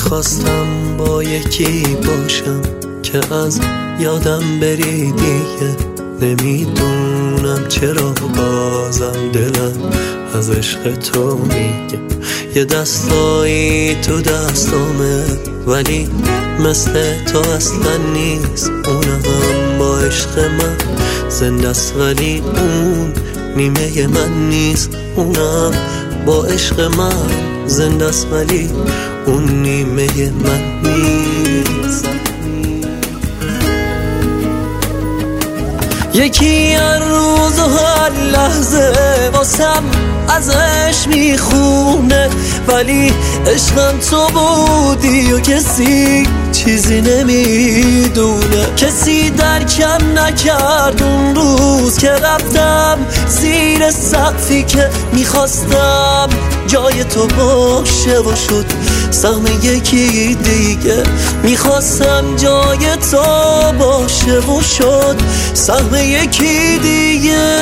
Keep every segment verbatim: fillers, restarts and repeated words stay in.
میخواستم با یکی باشم که از یادم بری دیگه. نمیدونم چرا بازم دلم از عشق تو میگه. یه دستایی تو دستامه ولی مثل تو اصلا نیست. اونم با عشق من زنده است ولی اون نیمه من نیست. اونم با عشق من زنده است ولی اون نیمه من نیست. یکی هر روز و هر لحظه واسم ازش میخونه ولی عشقم تو بودی و کسی چیزی نمیدونه. کسی درکم نکرد اون روز که رفتم زیر سقفی که میخواستم جای تو باشه و شد سهم یکی دیگه. میخواستم جای تو باشه و شد سهم یکی دیگه.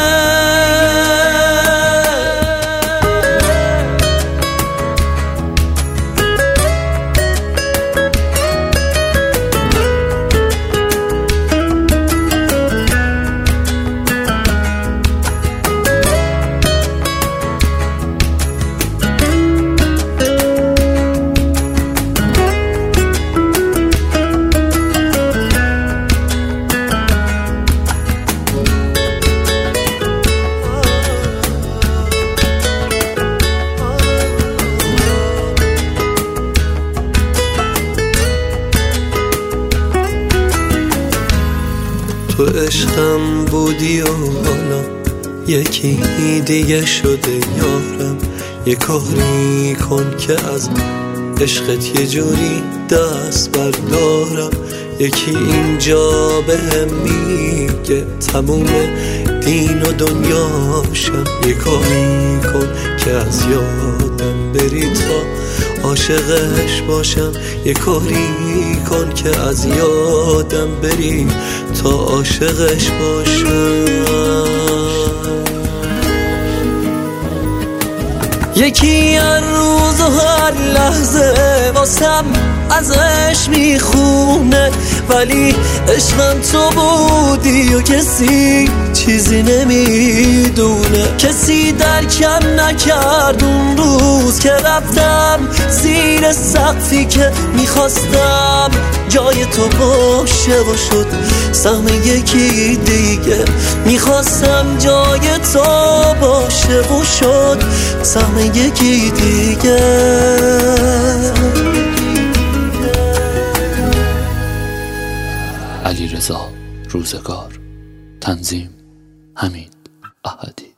تو عشقم بودی و حالا یکی دیگه شده یارم. یه کاری کن که از عشقت یه جوری دست بردارم. یکی اینجا بهم میگه تموم دین و دنیاشم. یه کاری کن که از یادم بری تا عاشقش باشم. یه کاری کن که از یادم بری تا عاشقش باشم. یکی هر روز و هر لحظه واسم ازش میخونه ولی عشقم تو بودی و کسی چیزی نمیدونه. کسی درکم نکرد اون روز که رفتم زیر سقفی که میخواستم جای تو باشه و شد سهم یکی دیگه. میخواستم جای تو باشه و شد سهم یکی دیگه. علیرضا روزگار. تنظیم حمید احدی.